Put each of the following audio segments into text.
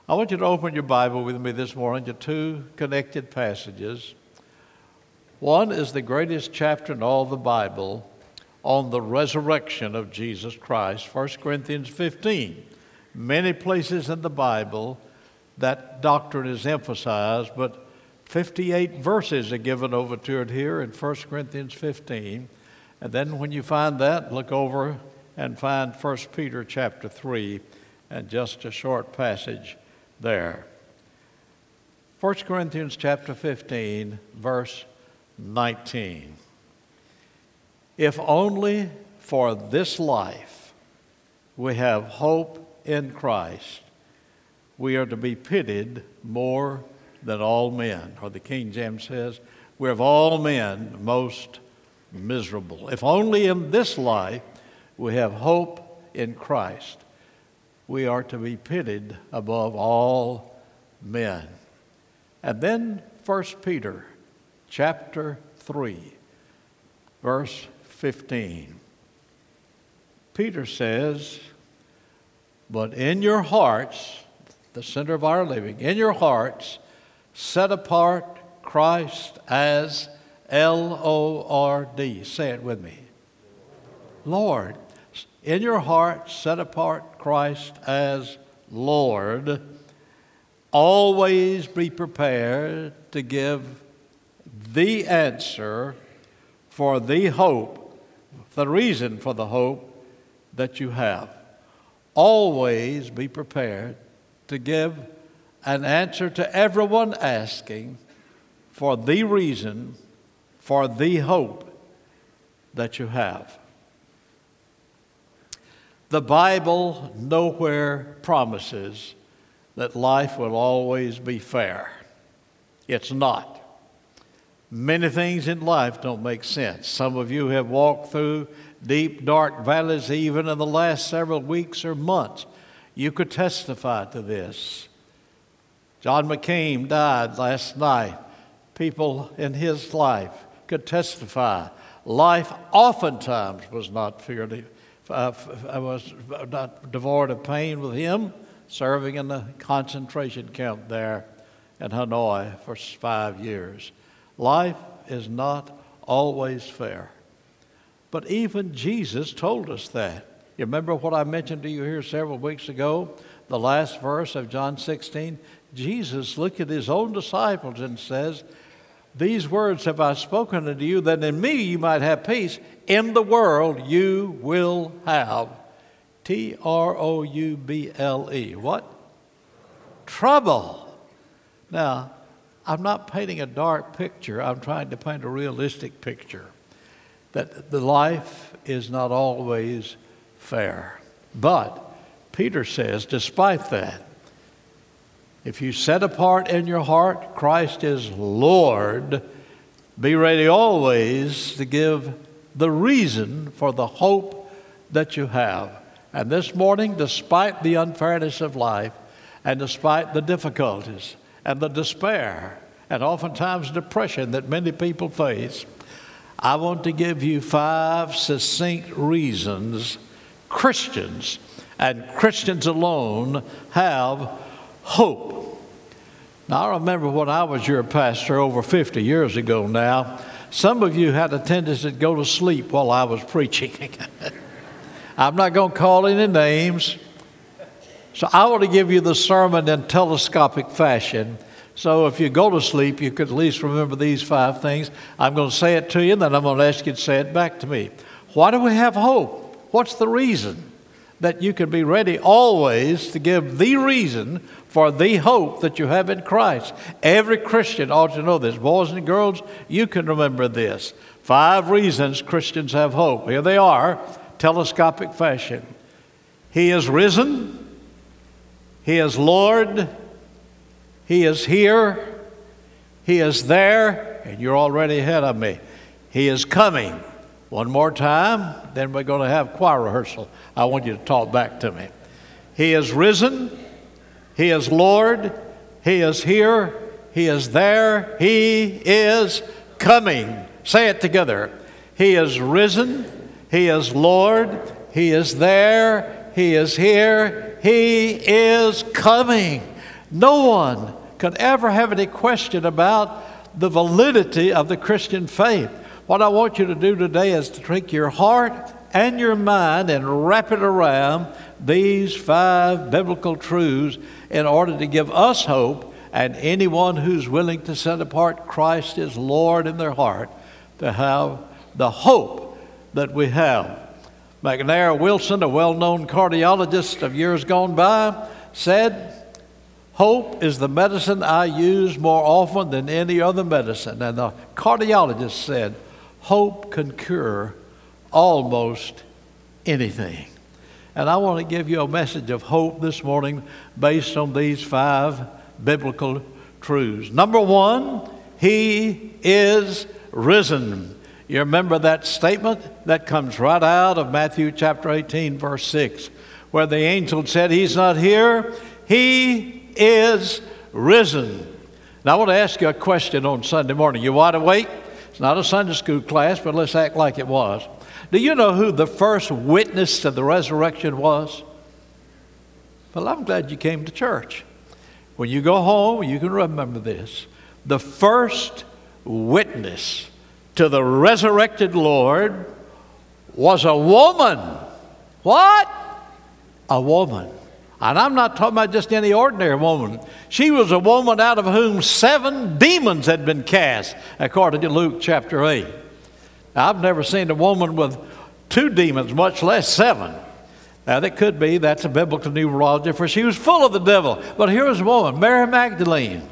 I want you to open your Bible with me this morning to two connected passages. One is the greatest chapter in all the Bible on the resurrection of Jesus Christ, 1 Corinthians 15. Many places in the Bible that doctrine is emphasized, but 58 verses are given over to it here in 1 Corinthians 15. And then when you find that, look over and find 1 Peter chapter 3 and just a short passage there. 1 Corinthians chapter 15, verse 19. If only for this life we have hope in Christ, we are to be pitied more than all men. Or the King James says, we're of all men most miserable. If only in this life we have hope in Christ, we are to be pitied above all men. And then 1 Peter chapter 3, verse 15. Peter says, but in your hearts, the center of our living, in your hearts, set apart Christ as L-O-R-D. Say it with me. Lord. In your heart, set apart Christ as Lord. Always be prepared to give the answer for the hope, the reason for the hope that you have. Always be prepared to give an answer to everyone asking for the reason for the hope that you have. The Bible nowhere promises that life will always be fair. It's not. Many things in life don't make sense. Some of you have walked through deep, dark valleys even in the last several weeks or months. You could testify to this. John McCain died last night. People in his life could testify. Life oftentimes was not fairly I was not devoid of pain with him, serving in the concentration camp there in Hanoi for 5 years. Life is not always fair. But even Jesus told us that. You remember what I mentioned to you here several weeks ago? The last verse of John 16. Jesus looked at his own disciples and says, these words have I spoken unto you, that in me you might have peace. In the world you will have Trouble. What? Trouble. Now, I'm not painting a dark picture. I'm trying to paint a realistic picture. That the life is not always fair. But Peter says, despite that, if you set apart in your heart Christ is Lord, be ready always to give the reason for the hope that you have. And this morning, despite the unfairness of life, and despite the difficulties and the despair, and oftentimes depression that many people face, I want to give you 5 succinct reasons Christians, and Christians alone, have hope. Now, I remember when I was your pastor over 50 years ago now, some of you had a tendency to go to sleep while I was preaching. I'm not going to call any names. So I want to give you the sermon in telescopic fashion. So if you go to sleep, you could at least remember these 5 things. I'm going to say it to you, and then I'm going to ask you to say it back to me. Why do we have hope? What's the reason that you can be ready always to give the reason for the hope that you have in Christ? Every Christian ought to know this. Boys and girls, you can remember this. 5 reasons Christians have hope. Here they are, telescopic fashion. He is risen. He is Lord. He is here. He is there. And you're already ahead of me. He is coming. One more time, then we're going to have choir rehearsal. I want you to talk back to me. He is risen. He is Lord. He is here. He is there. He is coming. Say it together. He is risen. He is Lord. He is there. He is here. He is coming. No one could ever have any question about the validity of the Christian faith. What I want you to do today is to take your heart and your mind and wrap it around these 5 biblical truths in order to give us hope, and anyone who's willing to set apart Christ as Lord in their heart to have the hope that we have. McNair Wilson, a well-known cardiologist of years gone by, said, "Hope is the medicine I use more often than any other medicine." And the cardiologist said, "Hope can cure almost anything." And I want to give you a message of hope this morning based on these 5 biblical truths. Number 1, He is risen. You remember that statement that comes right out of Matthew chapter 18, verse 6, where the angel said, "He's not here, He is risen." Now I want to ask you a question on Sunday morning. You wide awake? It's not a Sunday school class, but let's act like it was. Do you know who the first witness to the resurrection was? Well, I'm glad you came to church. When you go home, you can remember this. The first witness to the resurrected Lord was a woman. What? A woman. And I'm not talking about just any ordinary woman. She was a woman out of whom 7 demons had been cast, according to Luke chapter 8. Now, I've never seen a woman with 2 demons, much less 7. Now, that could be, that's a biblical numerology, for she was full of the devil. But here was a woman, Mary Magdalene,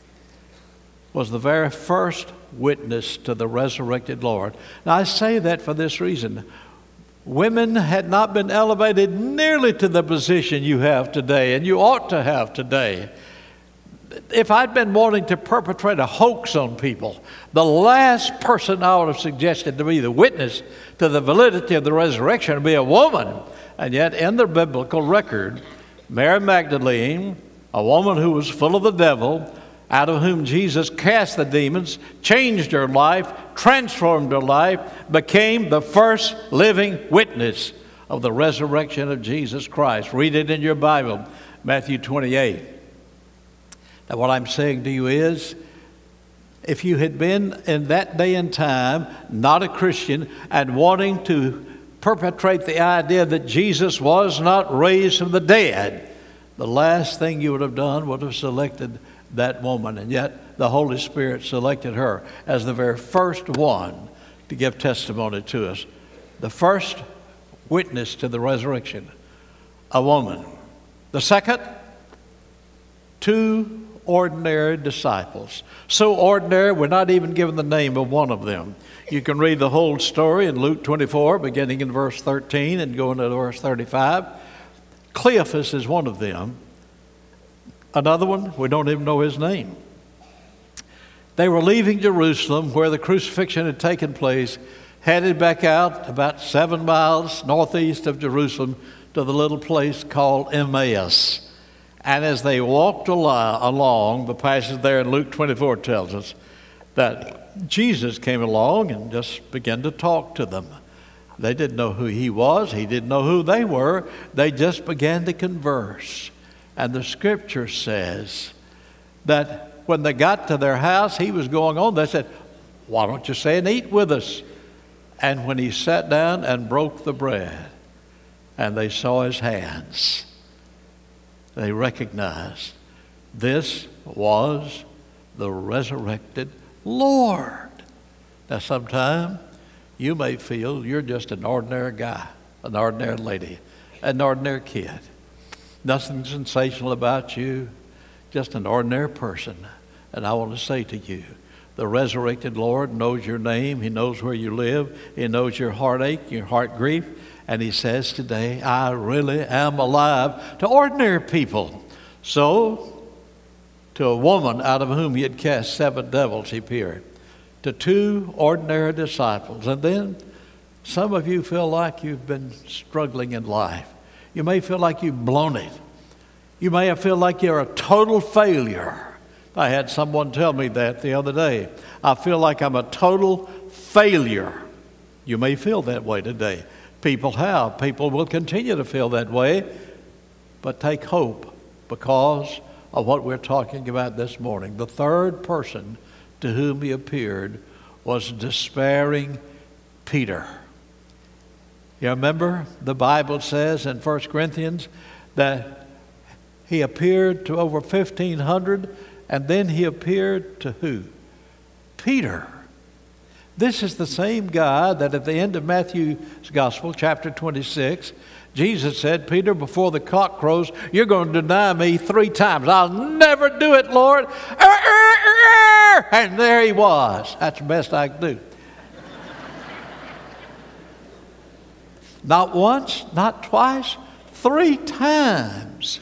was the very first witness to the resurrected Lord. Now, I say that for this reason. Women had not been elevated nearly to the position you have today, and you ought to have today. If I'd been wanting to perpetrate a hoax on people, the last person I would have suggested to be the witness to the validity of the resurrection would be a woman. And yet, in the biblical record, Mary Magdalene, a woman who was full of the devil, out of whom Jesus cast the demons, changed her life, transformed her life, became the first living witness of the resurrection of Jesus Christ. Read it in your Bible, Matthew 28. Now, what I'm saying to you is, if you had been in that day and time not a Christian and wanting to perpetrate the idea that Jesus was not raised from the dead, the last thing you would have done would have selected that woman. And yet the Holy Spirit selected her as the very first one to give testimony to us. The first witness to the resurrection, a woman. The second, 2 ordinary disciples. So ordinary, we're not even given the name of one of them. You can read the whole story in Luke 24, beginning in verse 13 and going to verse 35. Cleophas is one of them. Another one, we don't even know his name. They were leaving Jerusalem, where the crucifixion had taken place, headed back out about 7 miles northeast of Jerusalem to the little place called Emmaus. And as they walked along, the passage there in Luke 24 tells us that Jesus came along and just began to talk to them. They didn't know who he was. He didn't know who they were. They just began to converse. And the scripture says that when they got to their house, he was going on. They said, "Why don't you stay and eat with us?" And when he sat down and broke the bread, and they saw his hands, they recognized this was the resurrected Lord. Now, sometime you may feel you're just an ordinary guy, an ordinary lady, an ordinary kid. Nothing sensational about you, just an ordinary person. And I want to say to you, the resurrected Lord knows your name. He knows where you live. He knows your heartache, your heart grief. And he says today, I really am alive to ordinary people. So, to a woman out of whom he had cast 7 devils, he appeared. To 2 ordinary disciples. And then some of you feel like you've been struggling in life. You may feel like you've blown it. You may feel like you're a total failure. I had someone tell me that the other day. I feel like I'm a total failure. You may feel that way today. People will continue to feel that way. But take hope, because of what we're talking about this morning. The third person to whom he appeared was despairing Peter. You remember the Bible says in 1 Corinthians that he appeared to over 1,500, and then he appeared to who? Peter. This is the same guy that at the end of Matthew's Gospel, chapter 26, Jesus said, Peter, before the cock crows, you're going to deny me 3 times. I'll never do it, Lord. And there he was. That's the best I could do. Not once, not twice, 3 times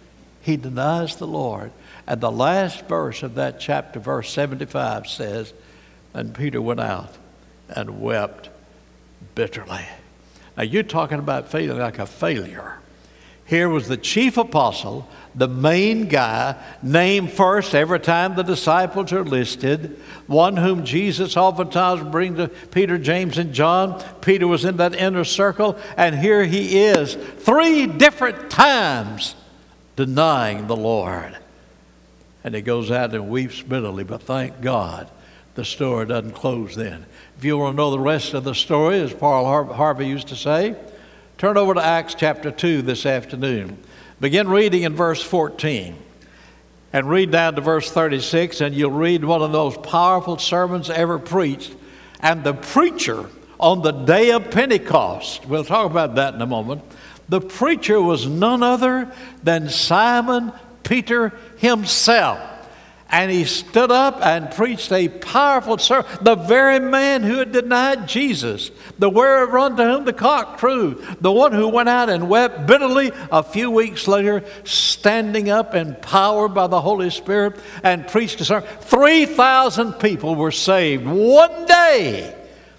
he denies the Lord. And the last verse of that chapter, verse 75, says, and Peter went out and wept bitterly. Now you're talking about feeling like a failure. Here was the chief apostle, the main guy, named first every time the disciples are listed, one whom Jesus oftentimes brings to Peter, James, and John. Peter was in that inner circle, and here he is 3 different times denying the Lord. And he goes out and weeps bitterly, but thank God the story doesn't close then. If you want to know the rest of the story, as Paul Harvey used to say, turn over to Acts chapter 2 this afternoon. Begin reading in verse 14 and read down to verse 36, and you'll read one of those powerful sermons ever preached. And the preacher on the day of Pentecost, we'll talk about that in a moment, the preacher was none other than Simon Peter himself. And he stood up and preached a powerful sermon. The very man who had denied Jesus, the one to whom the cock crew, the one who went out and wept bitterly a few weeks later, standing up empowered by the Holy Spirit and preached a sermon. 3,000 people were saved one day.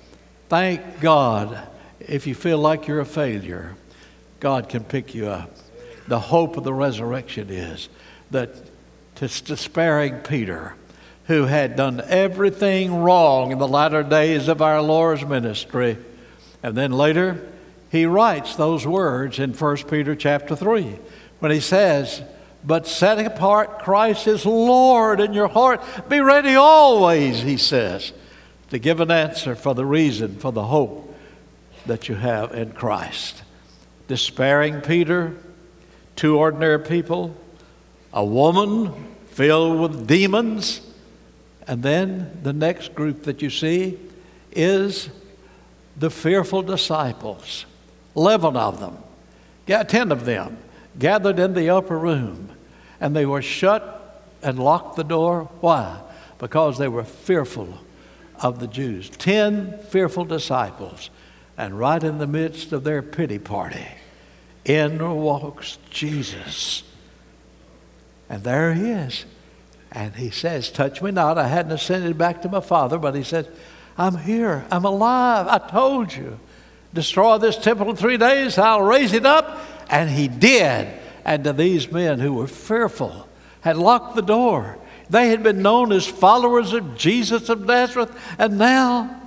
Thank God. If you feel like you're a failure, God can pick you up. The hope of the resurrection is that to despairing Peter, who had done everything wrong in the latter days of our Lord's ministry. And then later, he writes those words in 1 Peter chapter 3, when he says, but setting apart Christ as Lord in your heart, be ready always, he says, to give an answer for the reason, for the hope that you have in Christ. Despairing Peter, 2 ordinary people, a woman filled with demons, and then the next group that you see is the fearful disciples. 11 of them, 10 of them, gathered in the upper room, and they were shut and locked the door. Why? Because they were fearful of the Jews. 10 fearful disciples, and right in the midst of their pity party, in walks Jesus. And there he is. And he says, touch me not. I hadn't ascended back to my Father, but he said, I'm here. I'm alive. I told you. Destroy this temple in 3 days. I'll raise it up. And he did. And to these men who were fearful, had locked the door. They had been known as followers of Jesus of Nazareth. And now,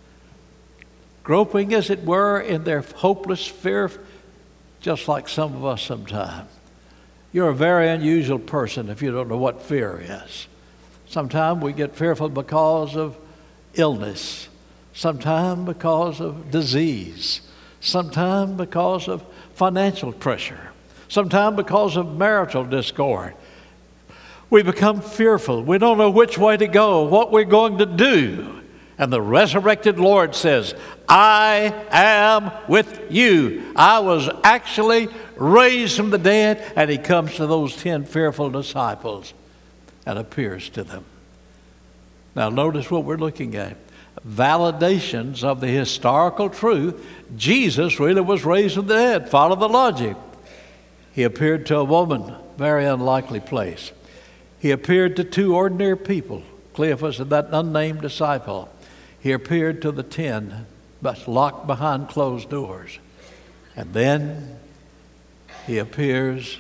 groping as it were in their hopeless fear, just like some of us sometimes. You're a very unusual person if you don't know what fear is. Sometimes we get fearful because of illness. Sometimes because of disease. Sometimes because of financial pressure. Sometimes because of marital discord. We become fearful. We don't know which way to go, what we're going to do. And the resurrected Lord says, I am with you. I was actually raised from the dead. And he comes to those 10 fearful disciples and appears to them. Now notice what we're looking at. Validations of the historical truth. Jesus really was raised from the dead. Follow the logic. He appeared to a woman, very unlikely place. He appeared to 2 ordinary people, Cleophas and that unnamed disciple. He appeared to the 10, but locked behind closed doors. And then he appears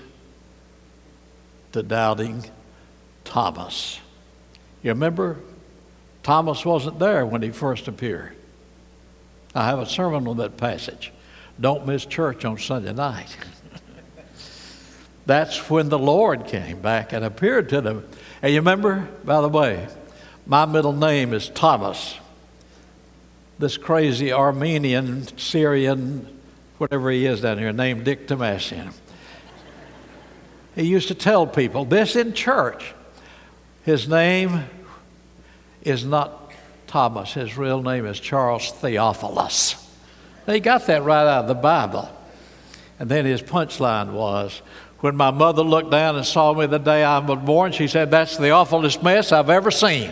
to doubting Thomas. You remember, Thomas wasn't there when he first appeared. I have a sermon on that passage. Don't miss church on Sunday night. That's when the Lord came back and appeared to them. And you remember, by the way, my middle name is Thomas. This crazy Armenian, Syrian, whatever he is down here, named Dick Tomasian. He used to tell people this in church. His name is not Thomas. His real name is Charles Theophilus. They got that right out of the Bible. And then his punchline was, when my mother looked down and saw me the day I was born, she said, "That's the awfulest mess I've ever seen."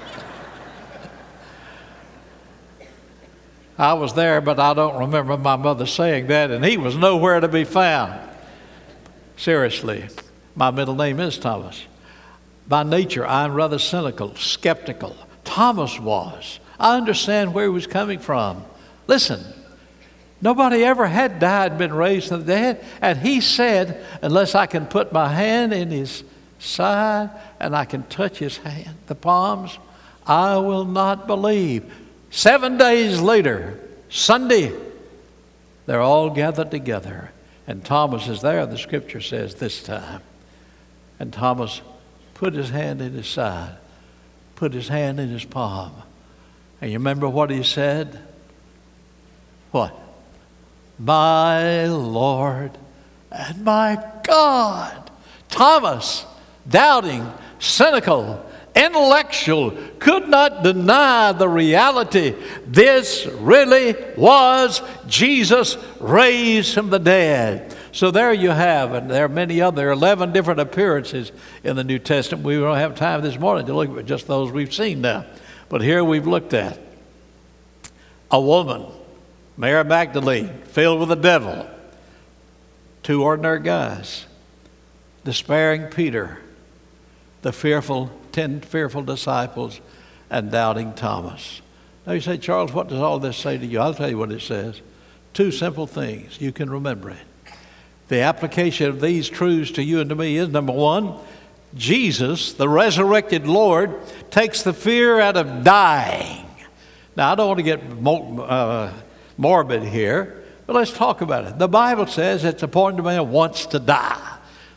I was there, but I don't remember my mother saying that, and he was nowhere to be found. Seriously, my middle name is Thomas. By nature, I'm rather cynical, skeptical. Thomas was. I understand where he was coming from. Listen, nobody ever had died and been raised from the dead. And he said, unless I can put my hand in his side and I can touch his hand, the palms, I will not believe. 7 days later, Sunday, they're all gathered together. And Thomas is there, the scripture says, this time. And Thomas put his hand in his side, put his hand in his palm. And you remember what he said? What? My Lord and my God. Thomas, doubting, cynical, intellectual, could not deny the reality. This really was Jesus raised from the dead. So there you have, and there are many other 11 different appearances in the New Testament. We don't have time this morning to look at just those we've seen now. But here we've looked at a woman, Mary Magdalene, filled with the devil. 2 ordinary guys. Despairing Peter. The 10 fearful disciples, and doubting Thomas. Now you say, Charles, what does all this say to you? I'll tell you what it says. 2 simple things. You can remember it. The application of these truths to you and to me is, number 1, Jesus, the resurrected Lord, takes the fear out of dying. Now, I don't want to get morbid here, but let's talk about it. The Bible says it's appointed a man wants to die.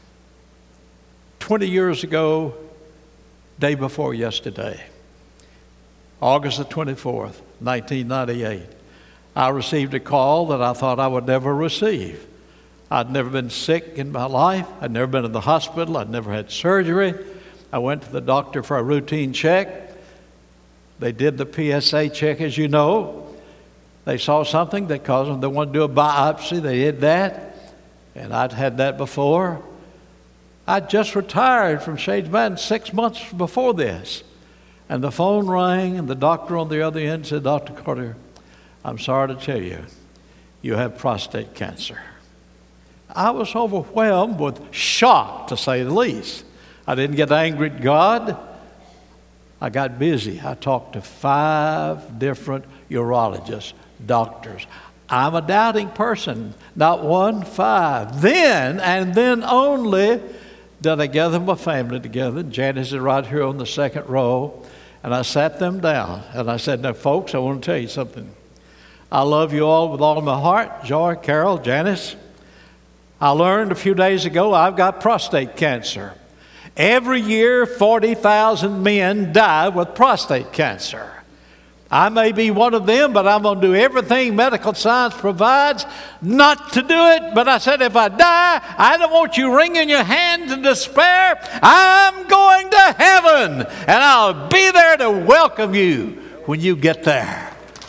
20 years ago, day before yesterday, August the 24th, 1998, I received a call that I thought I would never receive. I'd never been sick in my life. I'd never been in the hospital. I'd never had surgery. I went to the doctor for a routine check. They did the PSA check, as you know. They saw something that caused them, they wanted to do a biopsy. They did that, and I'd had that before. I'd just retired from Shades Mountain 6 months before this. And the phone rang, and the doctor on the other end said, Dr. Carter, I'm sorry to tell you, you have prostate cancer. I was overwhelmed with shock, to say the least. I didn't get angry at God. I got busy. I talked to 5 different urologists, doctors. I'm a doubting person, not 1, 5. Then, and then only, did I gather my family together. Janice is right here on the second row. And I sat them down. And I said, now, folks, I want to tell you something. I love you all with all of my heart. Joy, Carol, Janice. I learned a few days ago I've got prostate cancer. Every year, 40,000 men die with prostate cancer. I may be one of them, but I'm going to do everything medical science provides not to do it. But I said, if I die, I don't want you wringing your hands in despair. I'm going to heaven, and I'll be there to welcome you when you get there.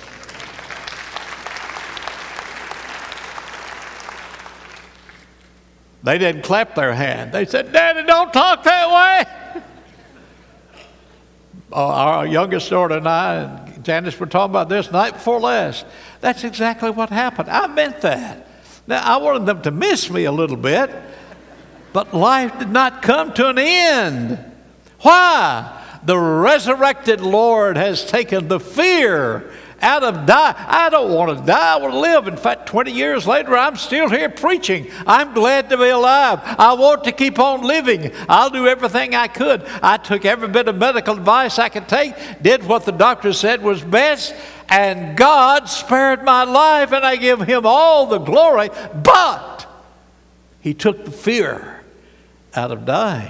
They didn't clap their hand. They said, Daddy, don't talk that way. Our youngest daughter and I and Janice were talking about this night before last. That's exactly what happened. I meant that. Now, I wanted them to miss me a little bit, but life did not come to an end. Why? The resurrected Lord has taken the fear out of die. I don't want to die. I want to live. In fact, 20 years later, I'm still here preaching. I'm glad to be alive. I want to keep on living. I'll do everything I could. I took every bit of medical advice I could take, did what the doctor said was best, and God spared my life, and I give him all the glory. But he took the fear out of dying.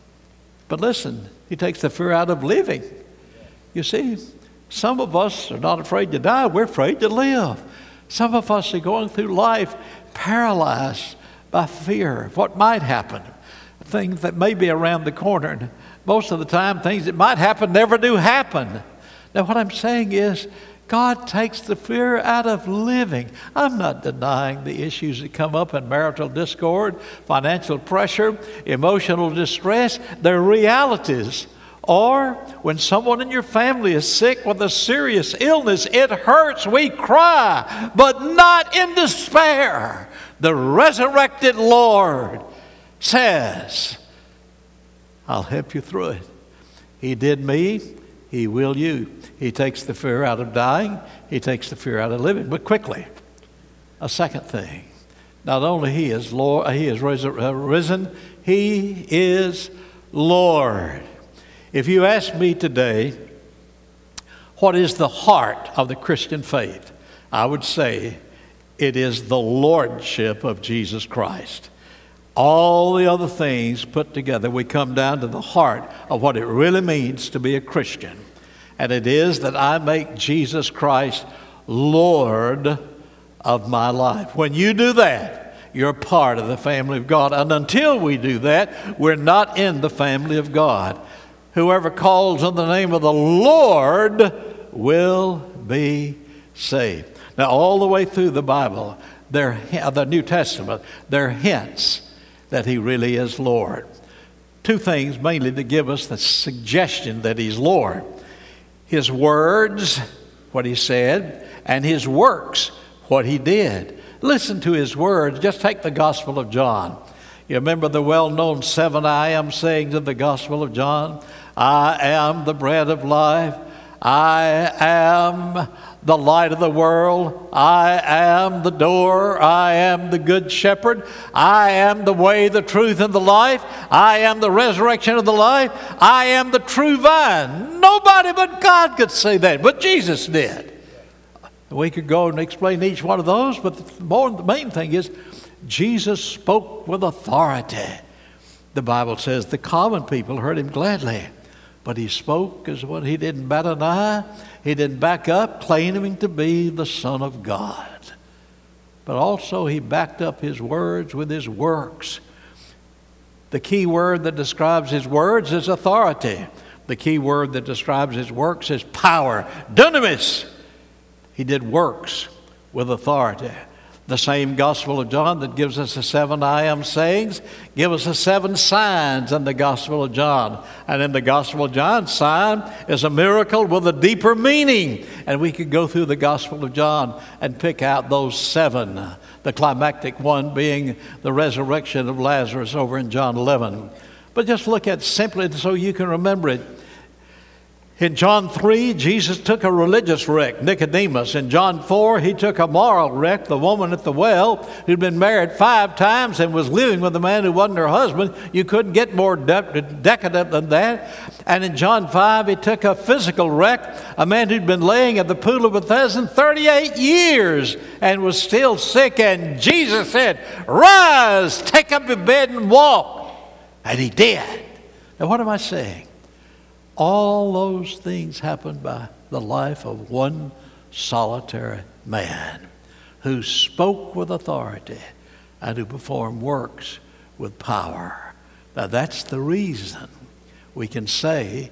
But listen, he takes the fear out of living. You see, some of us are not afraid to die. We're afraid to live. Some of us are going through life paralyzed by fear of what might happen, things that may be around the corner. And most of the time, things that might happen never do happen. Now, what I'm saying is, God takes the fear out of living. I'm not denying the issues that come up in marital discord, financial pressure, emotional distress. They're realities. Or when someone in your family is sick with a serious illness, it hurts. We cry, but not in despair. The resurrected Lord says, I'll help you through it. He did me. He will you. He takes the fear out of dying. He takes the fear out of living. But quickly, a second thing. Not only He is Lord, He is risen, He is Lord. If you ask me today, what is the heart of the Christian faith? I would say it is the lordship of Jesus Christ. All the other things put together, we come down to the heart of what it really means to be a Christian. And it is that I make Jesus Christ Lord of my life. When you do that, you're part of the family of God. And until we do that, we're not in the family of God. Whoever calls on the name of the Lord will be saved. Now, all the way through the Bible, the New Testament, there are hints that He really is Lord. Two things mainly to give us the suggestion that He's Lord. His words, what He said, and His works, what He did. Listen to His words. Just take the Gospel of John. You remember the well-known 7 I am sayings of the Gospel of John? I am the bread of life. I am the light of the world. I am the door. I am the good shepherd. I am the way, the truth, and the life. I am the resurrection of the life. I am the true vine. Nobody but God could say that, but Jesus did. We could go and explain each one of those, but the main thing is Jesus spoke with authority. The Bible says the common people heard Him gladly. But He spoke as what He didn't bat an eye. He didn't back up, claiming to be the Son of God. But also He backed up His words with His works. The key word that describes His words is authority. The key word that describes His works is power, dunamis. He did works with authority. The same Gospel of John that gives us the 7 I am sayings, give us the 7 signs in the Gospel of John. And in the Gospel of John, sign is a miracle with a deeper meaning. And we could go through the Gospel of John and pick out those 7. The climactic one being the resurrection of Lazarus over in John 11. But just look at simply so you can remember it. In John 3, Jesus took a religious wreck, Nicodemus. In John 4, He took a moral wreck, the woman at the well who'd been married 5 times and was living with a man who wasn't her husband. You couldn't get more decadent than that. And in John 5, He took a physical wreck, a man who'd been laying at the pool of Bethesda 38 years and was still sick. And Jesus said, "Rise, take up your bed and walk." And He did. Now, what am I saying? All those things happened by the life of one solitary man who spoke with authority and who performed works with power. Now that's the reason we can say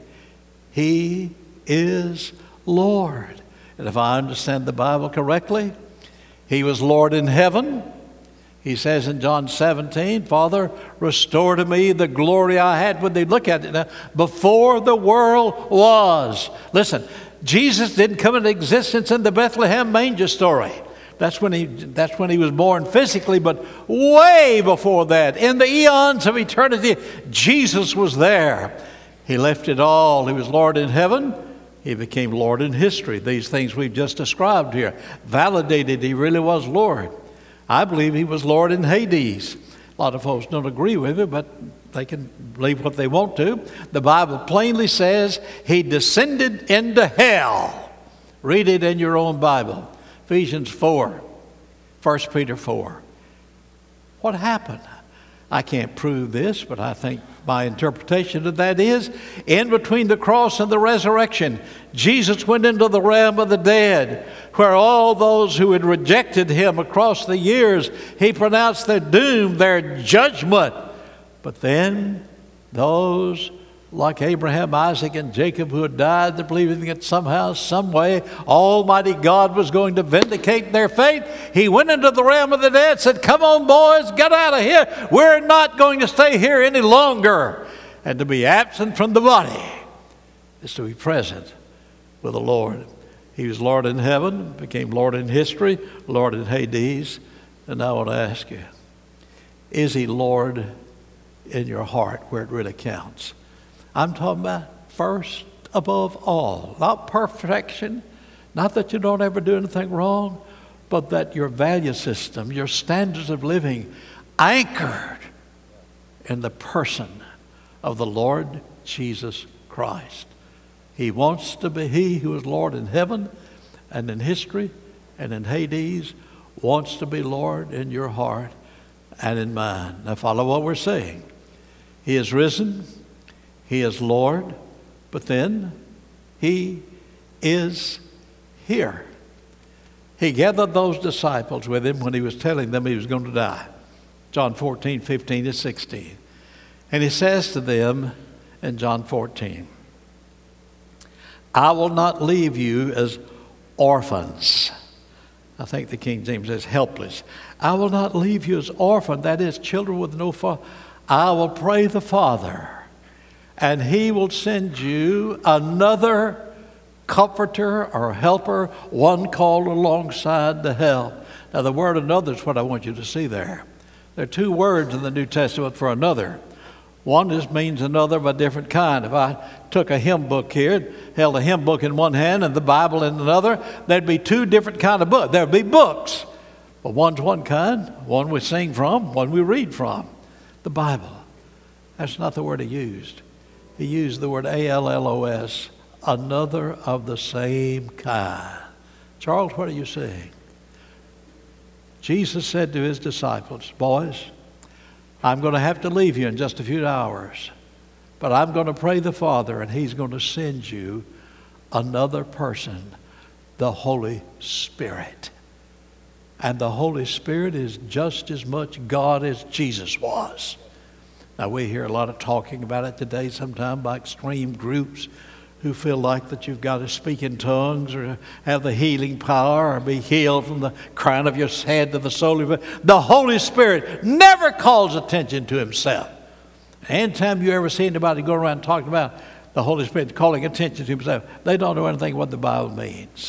He is Lord. And if I understand the Bible correctly, He was Lord in heaven. He says in John 17, "Father, restore to me the glory I had with Thee." Look at it now. Before the world was. Listen, Jesus didn't come into existence in the Bethlehem manger story. That's when he was born physically, but way before that, in the eons of eternity, Jesus was there. He left it all. He was Lord in heaven. He became Lord in history. These things we've just described here validated He really was Lord. I believe He was Lord in Hades. A lot of folks don't agree with me, but they can believe what they want to. The Bible plainly says He descended into hell. Read it in your own Bible. Ephesians 4, 1 Peter 4. What happened? I can't prove this, but I think my interpretation of that is, in between the cross and the resurrection, Jesus went into the realm of the dead, where all those who had rejected him across the years, he pronounced their doom, their judgment. But then those like Abraham, Isaac, and Jacob who had died, believing that somehow, some way, Almighty God was going to vindicate their faith, he went into the realm of the dead and said, "Come on, boys, get out of here. We're not going to stay here any longer." And to be absent from the body is to be present with the Lord. He was Lord in heaven, became Lord in history, Lord in Hades. And I want to ask you, is he Lord in your heart where it really counts? I'm talking about first above all, not perfection, not that you don't ever do anything wrong, but that your value system, your standards of living, anchored in the person of the Lord Jesus Christ. He wants to be, he who is Lord in heaven and in history and in Hades, wants to be Lord in your heart and in mine. Now follow what we're saying. He is risen. He is Lord, but then he is here. He gathered those disciples with him when he was telling them he was going to die. John 14, 15 to 16. And he says to them in John 14, "I will not leave you as orphans." I think the King James says helpless. "I will not leave you as orphans," that is, children with no father. "I will pray the Father, and he will send you another comforter or helper, one called alongside to help." Now the word "another" is what I want you to see there. There are two words in the New Testament for another. One just means another of a different kind. If I took a hymn book here, held a hymn book in one hand and the Bible in another, there'd be two different kind of books. There'd be books, but one's one kind, one we sing from, one we read from. The Bible. That's not the word he used. He used the word ALLOS, another of the same kind. Charles, what are you saying? Jesus said to his disciples, "Boys, I'm going to have to leave you in just a few hours, but I'm going to pray the Father, and he's going to send you another person, the Holy Spirit." And the Holy Spirit is just as much God as Jesus was. Now, we hear a lot of talking about it today, sometimes by extreme groups who feel like that you've got to speak in tongues or have the healing power or be healed from the crown of your head to the sole of your foot. The Holy Spirit never calls attention to himself. Anytime you ever see anybody go around talking about the Holy Spirit calling attention to himself, they don't know anything what the Bible means.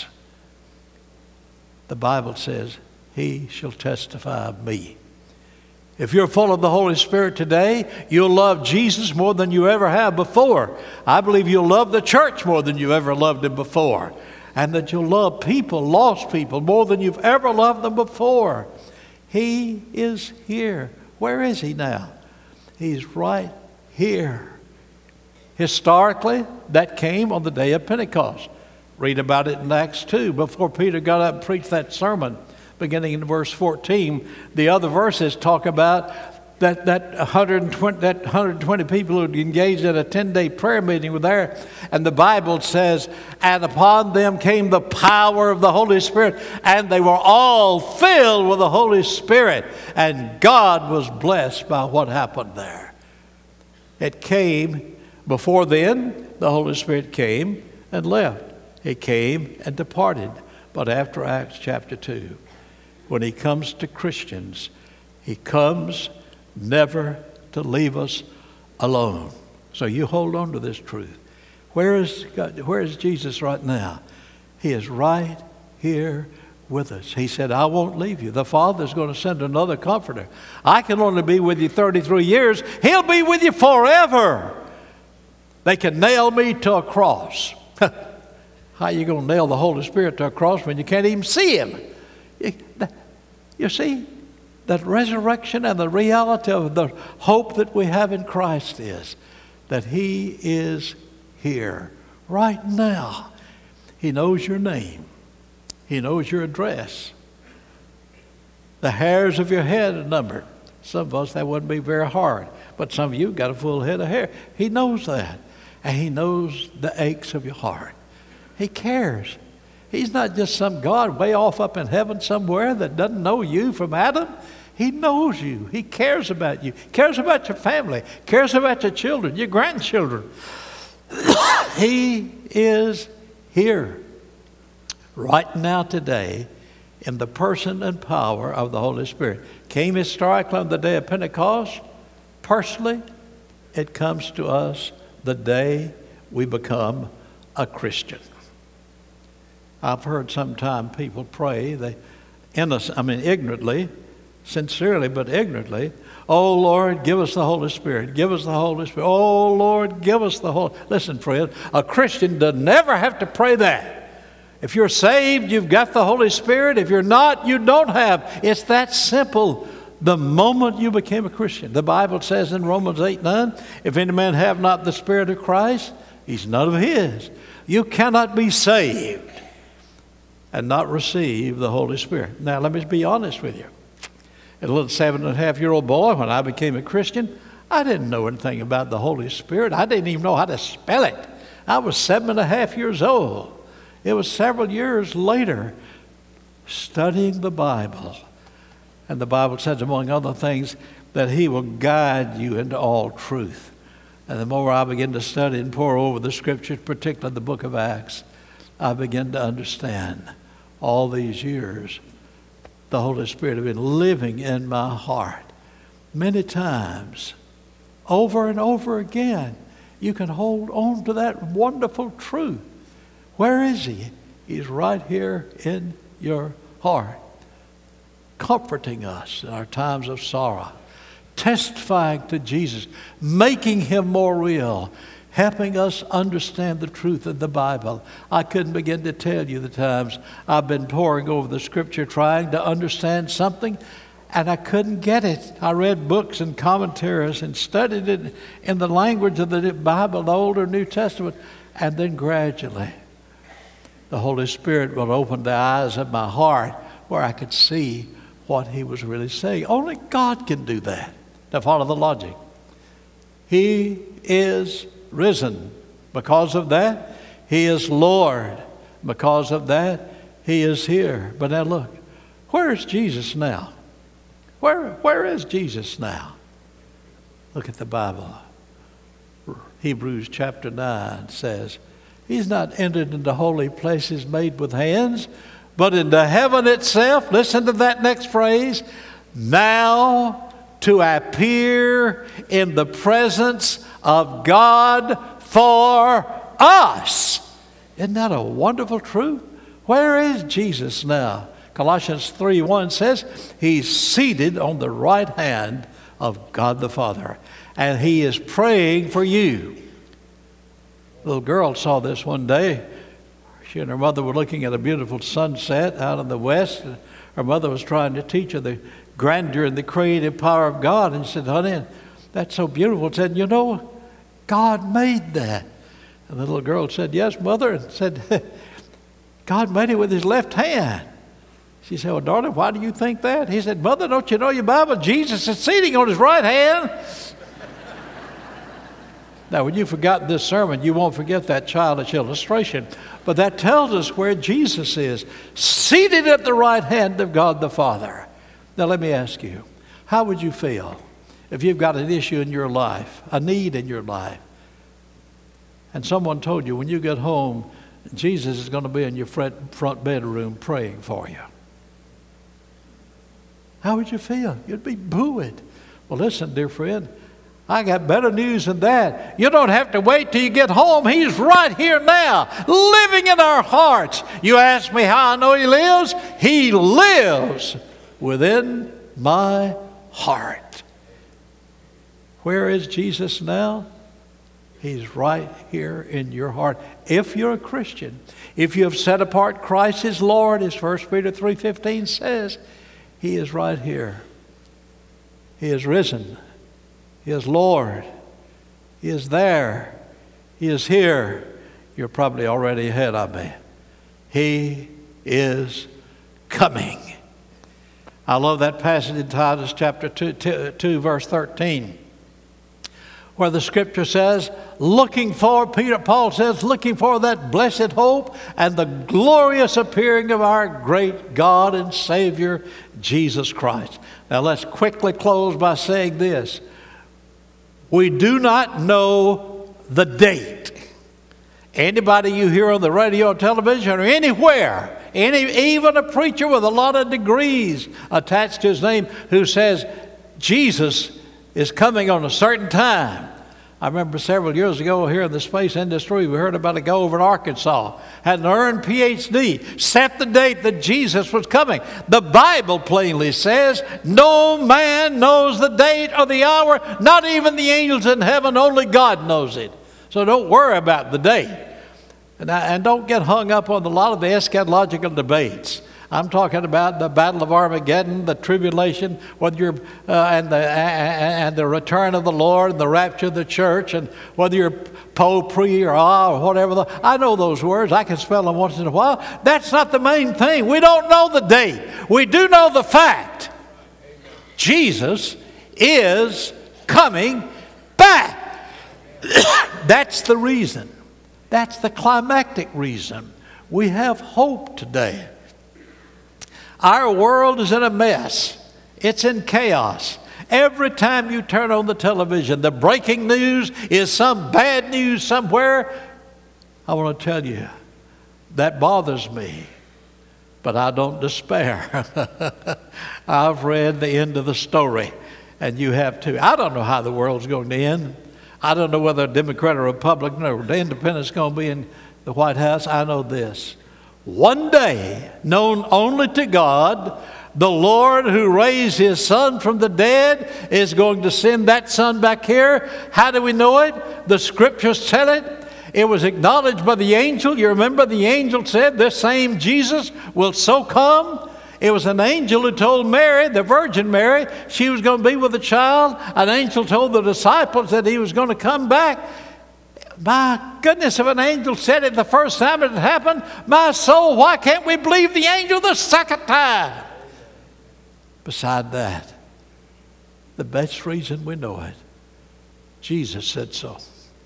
The Bible says, "He shall testify of me." If you're full of the Holy Spirit today, you'll love Jesus more than you ever have before. I believe you'll love the church more than you ever loved him before. And that you'll love people, lost people, more than you've ever loved them before. He is here. Where is he now? He's right here. Historically, that came on the day of Pentecost. Read about it in Acts 2, before Peter got up and preached that sermon. Beginning in verse 14, the other verses talk about that 120 people who engaged in a 10-day prayer meeting were there. And the Bible says, "And upon them came the power of the Holy Spirit, and they were all filled with the Holy Spirit." And God was blessed by what happened there. It came before then. The Holy Spirit came and left. He came and departed. But after Acts chapter 2, when he comes to Christians, he comes never to leave us alone. So you hold on to this truth. Where is God? Where is Jesus right now? He is right here with us. He said, "I won't leave you." The Father's going to send another comforter. I can only be with you 33 years. He'll be with you forever. They can nail me to a cross. How are you going to nail the Holy Spirit to a cross when you can't even see him? You see, that resurrection and the reality of the hope that we have in Christ is that he is here right now. He knows your name. He knows your address. The hairs of your head are numbered. Some of us, that wouldn't be very hard. But some of you got a full head of hair. He knows that. And He knows the aches of your heart. He cares. He's not just some God way off up in heaven somewhere that doesn't know you from Adam. He knows you. He cares about you. Cares about your family. Cares about your children, your grandchildren. He is here right now today in the person and power of the Holy Spirit. Came historically on the day of Pentecost. Personally, it comes to us the day we become a Christian. I've heard sometimes people pray, ignorantly, sincerely but ignorantly, "Oh Lord, give us the Holy Spirit. Give us the Holy Spirit. Oh Lord, give us the Holy..." Listen, friend, a Christian does never have to pray that. If you're saved, you've got the Holy Spirit. If you're not, you don't have. It's that simple. The moment you became a Christian, the Bible says in Romans 8:9, "If any man have not the Spirit of Christ, he's none of his." You cannot be saved and not receive the Holy Spirit. Now, let me be honest with you. As a little 7.5-year-old boy, when I became a Christian, I didn't know anything about the Holy Spirit. I didn't even know how to spell it. I was 7.5 years old. It was several years later, studying the Bible. And the Bible says, among other things, that He will guide you into all truth. And the more I begin to study and pore over the Scriptures, particularly the book of Acts, I begin to understand all these years the Holy Spirit has been living in my heart. Many times, over and over again, you can hold on to that wonderful truth. Where is He? He's right here in your heart, comforting us in our times of sorrow, testifying to Jesus, making Him more real, helping us understand the truth of the Bible. I couldn't begin to tell you the times I've been poring over the Scripture trying to understand something, and I couldn't get it. I read books and commentaries and studied it in the language of the Bible, the Old or New Testament, and then gradually the Holy Spirit will open the eyes of my heart where I could see what He was really saying. Only God can do that. Now follow the logic. He is risen. Because of that, He is Lord. Because of that, He is here. But now look, where is Jesus now? Where is Jesus now? Look at the Bible. Hebrews chapter 9 says, He's not entered into holy places made with hands, but into heaven itself. Listen to that next phrase. Now to appear in the presence of God for us. Isn't that a wonderful truth? Where is Jesus now? Colossians 3:1 says, He's seated on the right hand of God the Father, and He is praying for you. A little girl saw this one day. She and her mother were looking at a beautiful sunset out in the west. Her mother was trying to teach her the grandeur and the creative power of God. And she said, "Honey, that's so beautiful." She said, "You know, God made that." And the little girl said, "Yes, Mother." And said, "God made it with His left hand." She said, "Well, darling, why do you think that?" He said, "Mother, don't you know your Bible? Jesus is sitting on His right hand." Now, when you've forgotten this sermon, you won't forget that childish illustration. But that tells us where Jesus is, seated at the right hand of God the Father. Now, let me ask you, how would you feel if you've got an issue in your life, a need in your life, and someone told you when you get home, Jesus is going to be in your front bedroom praying for you? How would you feel? You'd be buoyed. Well, listen, dear friend, I got better news than that. You don't have to wait till you get home. He's right here now, living in our hearts. You ask me how I know He lives? He lives within my heart. Where is Jesus now? He's right here in your heart. If you're a Christian, if you have set apart Christ as Lord, as 1 Peter 3:15 says, He is right here. He is risen. He is Lord. He is there. He is here. You're probably already ahead of me. He is coming. I love that passage in Titus chapter 2 verse 13, where the scripture says, Paul says, looking for that blessed hope and the glorious appearing of our great God and Savior, Jesus Christ. Now let's quickly close by saying this. We do not know the date. Anybody you hear on the radio or television or anywhere, even a preacher with a lot of degrees attached to his name who says Jesus is coming on a certain time. I remember several years ago here in the space industry, we heard about a guy over in Arkansas, had an earned PhD, set the date that Jesus was coming. The Bible plainly says, no man knows the date or the hour, not even the angels in heaven, only God knows it. So don't worry about the date. And don't get hung up on a lot of the eschatological debates. I'm talking about the Battle of Armageddon, the tribulation, whether you're and the return of the Lord, and the rapture of the church, and whether you're pre or whatever. I know those words. I can spell them once in a while. That's not the main thing. We don't know the date. We do know the fact. Jesus is coming back. That's the reason. That's the climactic reason. We have hope today. Our world is in a mess. It's in chaos. Every time you turn on the television, the breaking news is some bad news somewhere. I want to tell you, that bothers me, but I don't despair. I've read the end of the story, and you have too. I don't know how the world's going to end. I don't know whether a Democrat or Republican or the Independent's going to be in the White House. I know this. One day, known only to God, the Lord who raised his Son from the dead is going to send that Son back here. How do we know it? The scriptures tell it. It was acknowledged by the angel. You remember the angel said, this same Jesus will so come. It was an angel who told Mary, the Virgin Mary, she was going to be with a child. An angel told the disciples that he was going to come back. My goodness, if an angel said it the first time it happened, my soul, why can't we believe the angel the second time? Beside that, the best reason we know it, Jesus said so.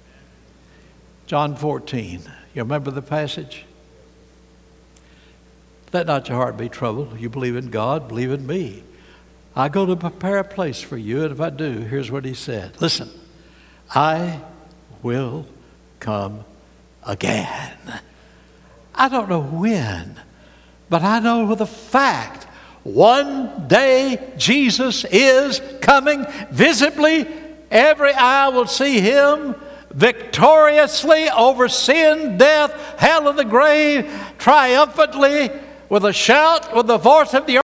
John 14, you remember the passage? Let not your heart be troubled. You believe in God, believe in me. I go to prepare a place for you, and if I do, here's what he said. Listen, I will come again. I don't know when, but I know with a fact. One day Jesus is coming visibly. Every eye will see him victoriously over sin, death, hell, and the grave, triumphantly, with a shout, with the voice of the